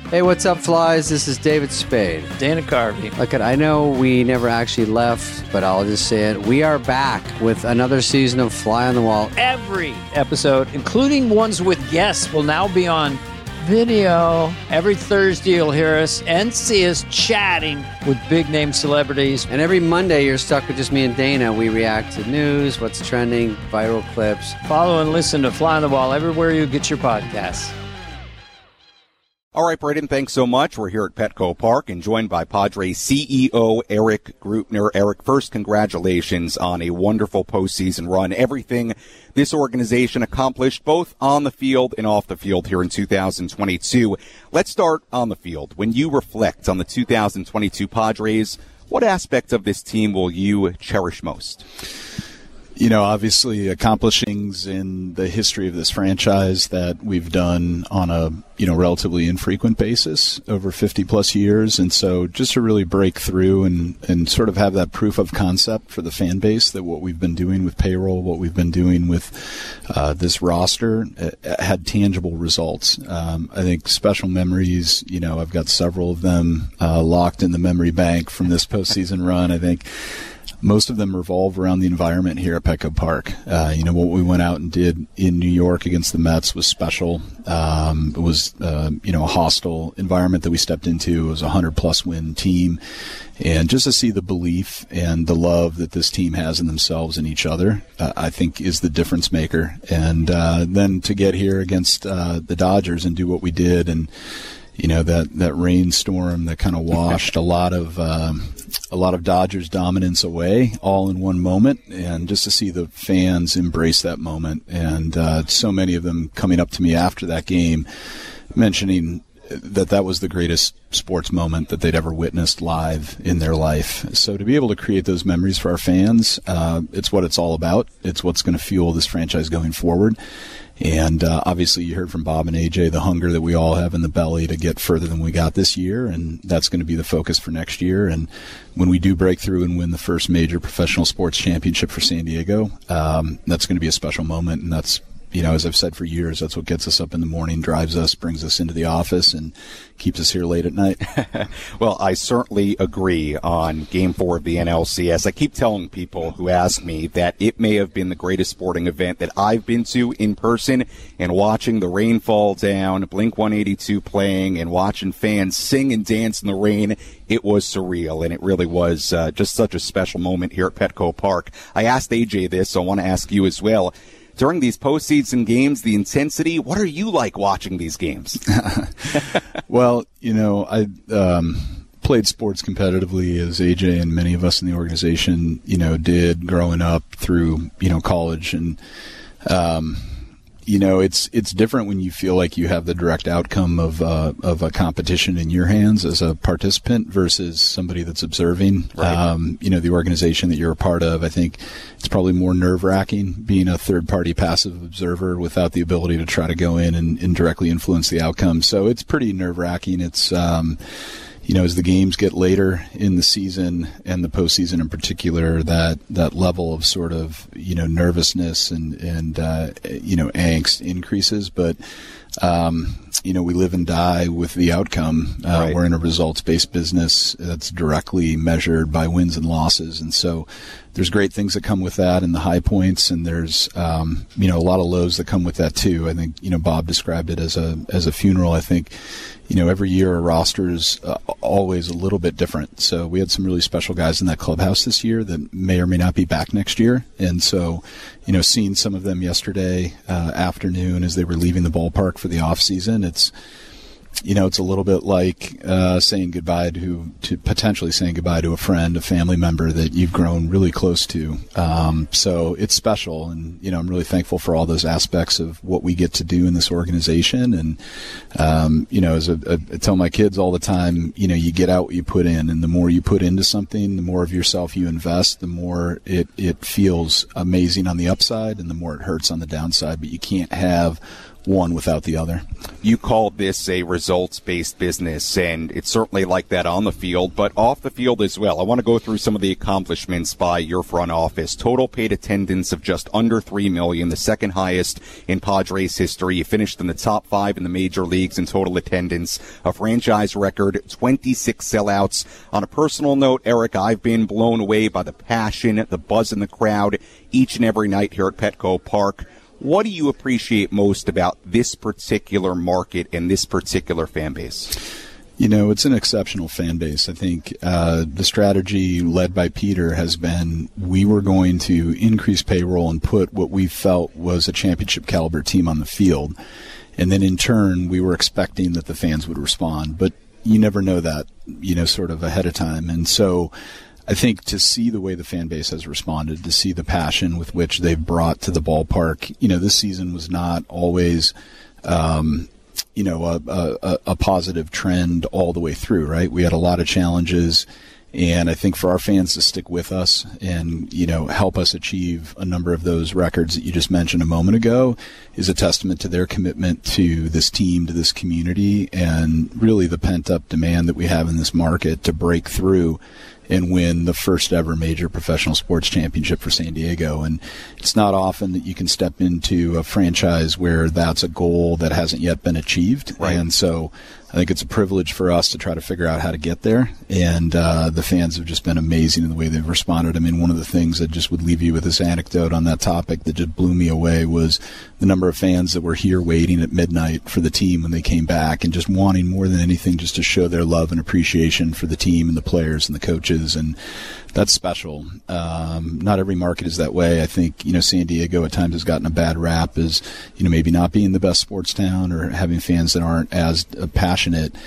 Hey, what's up, Flies? This is David Spade. Dana Carvey. Look, I know we never actually left, but I'll just say it. We are back with another season of Fly on the Wall. Every episode, including ones with guests, will now be on video. Every Thursday, you'll hear us and see us chatting with big-name celebrities. And every Monday, you're stuck with just me and Dana. We react to news, what's trending, viral clips. Follow and listen to Fly on the Wall everywhere you get your podcasts. All right, Braden, thanks so much. We're here at Petco Park and joined by Padres CEO Eric Greupner. Eric, first, congratulations on a wonderful postseason run. Everything this organization accomplished both on the field and off the field here in 2022. Let's start on the field. When you reflect on the 2022 Padres, what aspect of this team will you cherish most? You know, obviously accomplishings in the history of this franchise that we've done on a, relatively infrequent basis over 50 plus years. And so just to really break through and sort of have that proof of concept for the fan base that what we've been doing with payroll, what we've been doing with this roster had tangible results. I think special memories, I've got several of them locked in the memory bank from this postseason run. I think most of them revolve around the environment here at Petco Park. What we went out and did in New York against the Mets was special. It was, a hostile environment that we stepped into. It was a 100-plus win team. And just to see the belief and the love that this team has in themselves and each other, I think is the difference maker. And then to get here against the Dodgers and do what we did, and that rainstorm that kind of washed a lot of Dodgers dominance away all in one moment, and just to see the fans embrace that moment, and so many of them coming up to me after that game mentioning that was the greatest sports moment that they'd ever witnessed live in their life. So to be able to create those memories for our fans, it's what it's all about. It's what's going to fuel this franchise going forward. And obviously you heard from Bob and AJ the hunger that we all have in the belly to get further than we got this year, and that's going to be the focus for next year. And when we do break through and win the first major professional sports championship for San Diego, that's going to be a special moment. And that's, as I've said for years, that's what gets us up in the morning, drives us, brings us into the office, and keeps us here late at night. Well, I certainly agree on Game 4 of the NLCS. I keep telling people who ask me that it may have been the greatest sporting event that I've been to in person, and watching the rain fall down, Blink-182 playing, and watching fans sing and dance in the rain, it was surreal, and it really was just such a special moment here at Petco Park. I asked AJ this, so I want to ask you as well. During these postseason games, the intensity, what are you like watching these games? Well, I played sports competitively, as AJ and many of us in the organization, did growing up through, college. And, it's different when you feel like you have the direct outcome of a competition in your hands as a participant versus somebody that's observing. Right. The organization that you're a part of. I think it's probably more nerve-wracking being a third-party passive observer without the ability to try to go in and directly influence the outcome. So it's pretty nerve-wracking. It's as the games get later in the season, and the postseason in particular, that level of sort of, nervousness and angst increases. But, we live and die with the outcome. Right. We're in a results-based business that's directly measured by wins and losses. And so there's great things that come with that and the high points, and there's, a lot of lows that come with that too. I think, Bob described it as a funeral. I think, every year our roster is always a little bit different. So we had some really special guys in that clubhouse this year that may or may not be back next year. And so, seeing some of them yesterday afternoon as they were leaving the ballpark for the off season, it's a little bit like saying goodbye to potentially saying goodbye to a friend, a family member that you've grown really close to. So it's special, and I'm really thankful for all those aspects of what we get to do in this organization. And as I tell my kids all the time, you get out what you put in, and the more you put into something, the more of yourself you invest, the more it feels amazing on the upside, and the more it hurts on the downside. But you can't have one without the other. You called this a results-based business, and it's certainly like that on the field, but off the field as well. I want to go through some of the accomplishments by your front office. Total paid attendance of just under 3 million, the second highest in Padres history. You finished in the top 5 in the major leagues in total attendance, a franchise record, 26 sellouts. On a personal note, Eric, I've been blown away by the passion, the buzz in the crowd each and every night here at Petco Park. What do you appreciate most about this particular market and this particular fan base? You know, it's an exceptional fan base. I think the strategy led by Peter has been we were going to increase payroll and put what we felt was a championship caliber team on the field. And then in turn, we were expecting that the fans would respond. But you never know that, you know, sort of ahead of time. And so I think to see the way the fan base has responded, to see the passion with which they've brought to the ballpark, you know, this season was not always, you know, a positive trend all the way through, right? We had a lot of challenges, and I think for our fans to stick with us and, you know, help us achieve a number of those records that you just mentioned a moment ago is a testament to their commitment to this team, to this community, and really the pent-up demand that we have in this market to break through and win the first ever major professional sports championship for San Diego. And it's not often that you can step into a franchise where that's a goal that hasn't yet been achieved. Right. And so I think it's a privilege for us to try to figure out how to get there. And the fans have just been amazing in the way they've responded. I mean, one of the things that just would leave you with this anecdote on that topic that just blew me away was the number of fans that were here waiting at midnight for the team when they came back and just wanting more than anything just to show their love and appreciation for the team and the players and the coaches. And that's special. Not every market is that way. I think, you know, San Diego at times has gotten a bad rap as, you know, maybe not being the best sports town or having fans that aren't as passionate.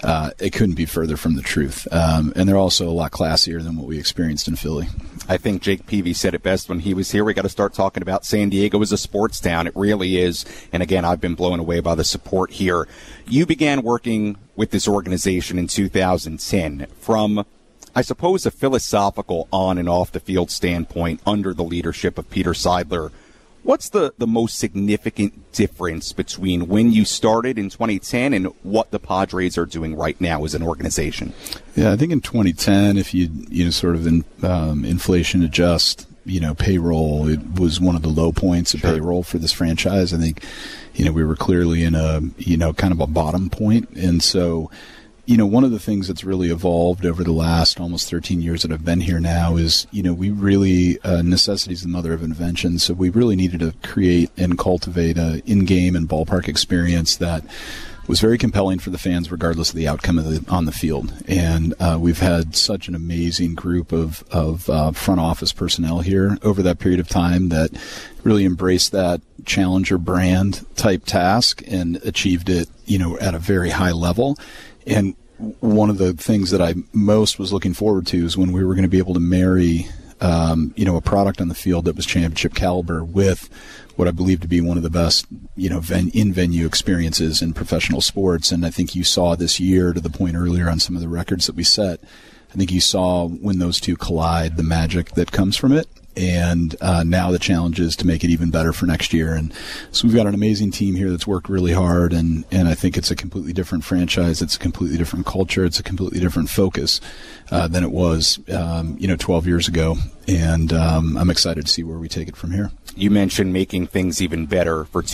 It couldn't be further from the truth. And they're also a lot classier than what we experienced in Philly. I think Jake Peavy said it best when he was here. We got to start talking about San Diego as a sports town. It really is. And again, I've been blown away by the support here. You began working with this organization in 2010 from, I suppose, a philosophical on and off the field standpoint under the leadership of Peter Seidler. What's the most significant difference between when you started in 2010 and what the Padres are doing right now as an organization? Yeah, I think in 2010, if you know, sort of inflation adjust, you know, payroll, it was one of the low points of payroll for this franchise. I think, you know, we were clearly in a, you know, kind of a bottom point. And so, you know, one of the things that's really evolved over the last almost 13 years that I've been here now is, you know, we really, necessity is the mother of invention. So we really needed to create and cultivate a in-game and ballpark experience that was very compelling for the fans regardless of the outcome on the field. And we've had such an amazing group of front office personnel here over that period of time that really embraced that challenger brand type task and achieved it, you know, at a very high level. And one of the things that I most was looking forward to is when we were going to be able to marry, you know, a product on the field that was championship caliber with what I believe to be one of the best, you know, in-venue experiences in professional sports. And I think you saw this year, to the point earlier on some of the records that we set, I think you saw when those two collide, the magic that comes from it. And now the challenge is to make it even better for next year. And so we've got an amazing team here that's worked really hard, and I think it's a completely different franchise. It's a completely different culture. It's a completely different focus than it was, you know, 12 years ago. And I'm excited to see where we take it from here. You mentioned making things even better for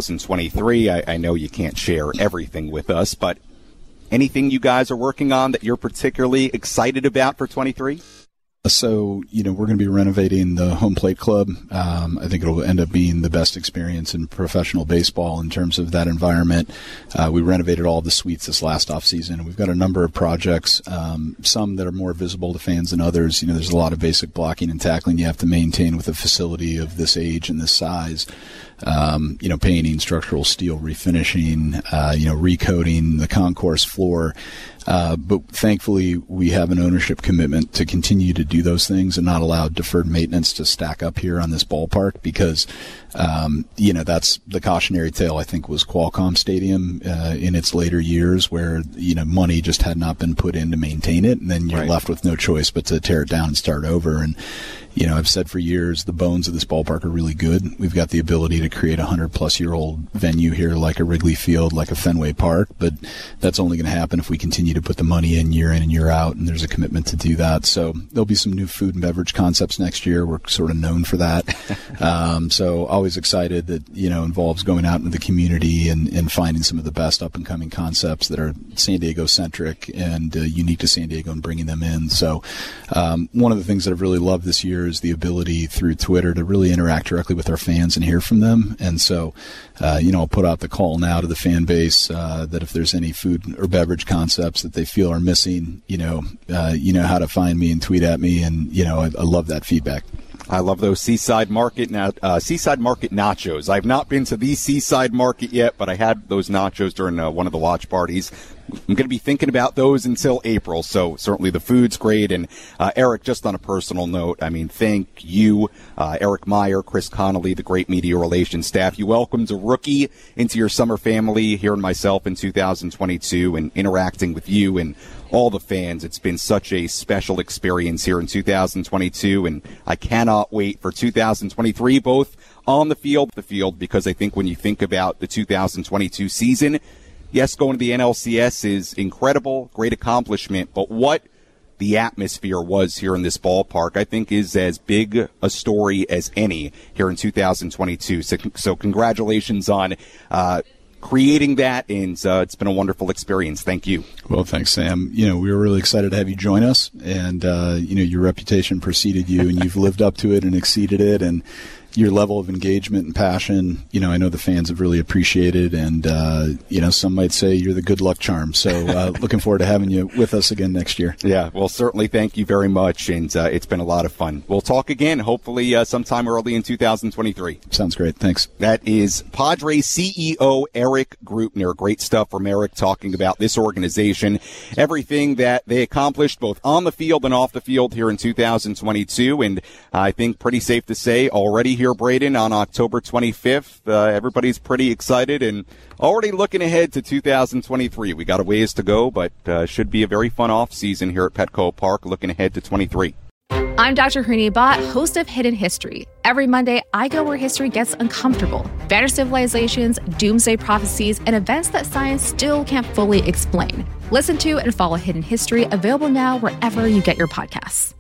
2023. I know you can't share everything with us, but anything you guys are working on that you're particularly excited about for 23? So, you know, we're going to be renovating the home plate club. I think it'll end up being the best experience in professional baseball in terms of that environment. We renovated all the suites this last offseason. We've got a number of projects, some that are more visible to fans than others. You know, there's a lot of basic blocking and tackling you have to maintain with a facility of this age and this size. You know, painting, structural steel refinishing, you know, recoating the concourse floor. But thankfully, we have an ownership commitment to continue to do those things and not allow deferred maintenance to stack up here on this ballpark because, you know, that's the cautionary tale, I think, was Qualcomm Stadium in its later years where, you know, money just had not been put in to maintain it. And then you're left with no choice but to tear it down and start over. And, I've said for years the bones of this ballpark are really good. We've got the ability to create a 100-plus-year-old venue here like a Wrigley Field, like a Fenway Park, but that's only going to happen if we continue to put the money in and year out, and there's a commitment to do that. So there'll be some new food and beverage concepts next year. We're sort of known for that. So always excited that, involves going out into the community and finding some of the best up-and-coming concepts that are San Diego-centric and unique to San Diego and bringing them in. So one of the things that I've really loved this year is the ability through Twitter to really interact directly with our fans and hear from them. And so, I'll put out the call now to the fan base that if there's any food or beverage concepts that they feel are missing, you know how to find me and tweet at me. And, I love that feedback. I love those Seaside Market nachos. I've not been to the Seaside Market yet, but I had those nachos during one of the watch parties. I'm going to be thinking about those until April, so certainly the food's great. And Eric, just on a personal note, thank you, Eric Meyer, Chris Connolly, the great media relations staff. You welcomed a rookie into your summer family, hearing myself in 2022 and interacting with you and all the fans. It's been such a special experience here in 2022, and I cannot wait for 2023, both on the field, because I think when you think about the 2022 season, yes, going to the NLCS is incredible, great accomplishment, but what the atmosphere was here in this ballpark, I think, is as big a story as any here in 2022. So congratulations on creating that, and it's been a wonderful experience. Thank you. Well, thanks, Sam. We were really excited to have you join us, and your reputation preceded you, and you've lived up to it and exceeded it, and your level of engagement and passion, I know the fans have really appreciated, and some might say you're the good luck charm. So looking forward to having you with us again next year. Yeah, well, certainly thank you very much, and it's been a lot of fun. We'll talk again, hopefully sometime early in 2023. Sounds great. Thanks. That is Padres CEO Eric Greupner. Great stuff from Eric talking about this organization, everything that they accomplished both on the field and off the field here in 2022, and I think pretty safe to say already here, Braden, on October 25th. Everybody's pretty excited and already looking ahead to 2023. We got a ways to go, but should be a very fun off season here at Petco Park, looking ahead to 23. I'm Dr. Hrini Bhatt, host of Hidden History. Every Monday, I go where history gets uncomfortable. Vanished civilizations, doomsday prophecies, and events that science still can't fully explain. Listen to and follow Hidden History, available now wherever you get your podcasts.